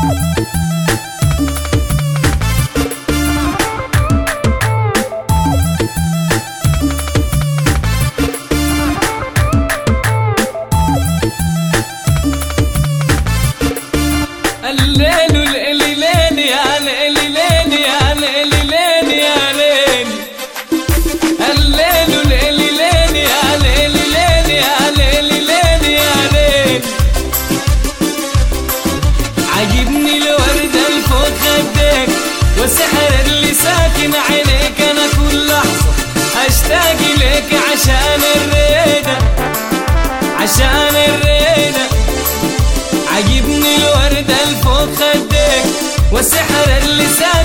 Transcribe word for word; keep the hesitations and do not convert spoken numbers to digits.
عجبني الورد الفوق خدك والسحر اللي ساكن عينيك، انا كل لحظة اشتاق لك عشان الريدة عشان الريدة. عجبني الورد الفوق خدك والسحر اللي ساكن